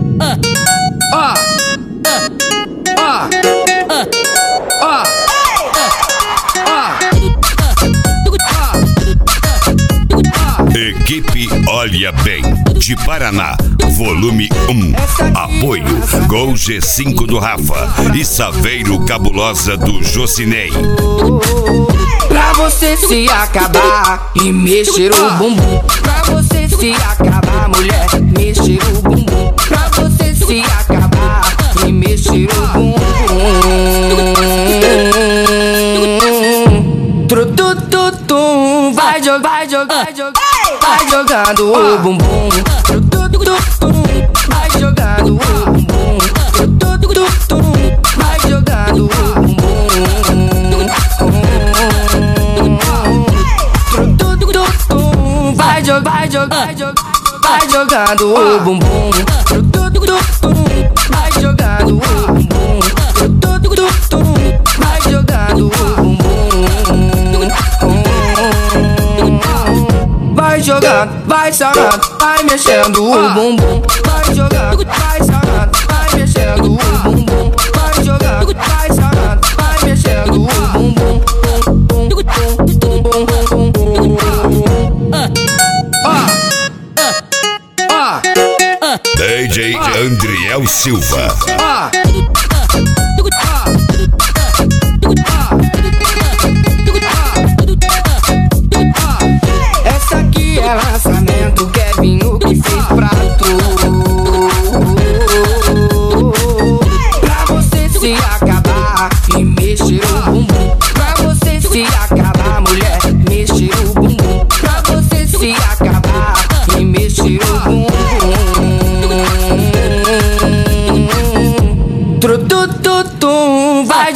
Equipe Olha Bem, de Paraná, volume 1. Apoio Gol G5 do Rafa e Saveiro Cabulosa do Jocinei. Pra você se acabar e mexer o bumbum. Pra você se acabar, mulher, mexer o bumbum. Pra você se acabar e mexer o bumbum. Trutututum, vai jogando o bumbum. Trutututum, vai jogando o bumbum. Trutututum, vai jogando o bumbum. Trutututum, vai jogando o bumbum. Trutututum, vai jogando o bumbum. Trutututum, vai jogando o bumbum. Vai jogando, vai sarando, vai mexendo o bumbum. Vai jogando, vai sarando, vai mexendo o bumbum. Vai jogando, vai sarando, vai mexendo o bumbum. DJ Andriel Silva. Essa aqui é lançamento, Kevinho que fez prato. Pra você se acabar e mexer o bumbum. Pra você se acabar, mulher, mexer o bumbum. Pra você se acabar e mexer o bumbum. Trutututum, vai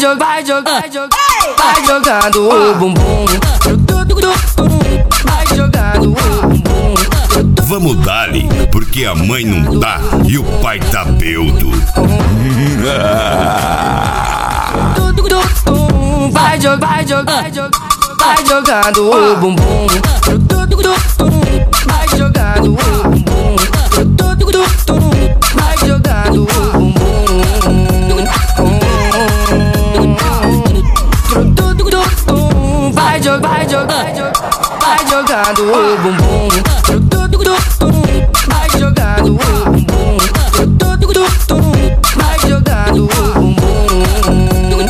jogando o bumbum. Trutututum, vai jogando o bumbum. Vamos dar-lhe, porque a mãe não dá e o pai tá beudo. Trutututum, vai jogando o bumbum. Trutututum, vai jogando o bumbum. Trutututum, vai jogando o bumbum. Trutututum, vai jogando o bumbum. Trutututum, vai jogando o bumbum. Trutututum, vai jogando o bumbum.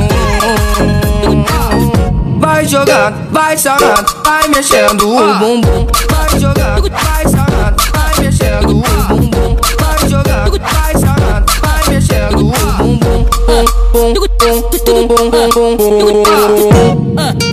Vai jogando, vai sarando, vai mexendo o bumbum. Vai jogando, vai sarando, vai mexendo o bumbum. Vai jogando, vai sarando, vai mexendo o bumbum.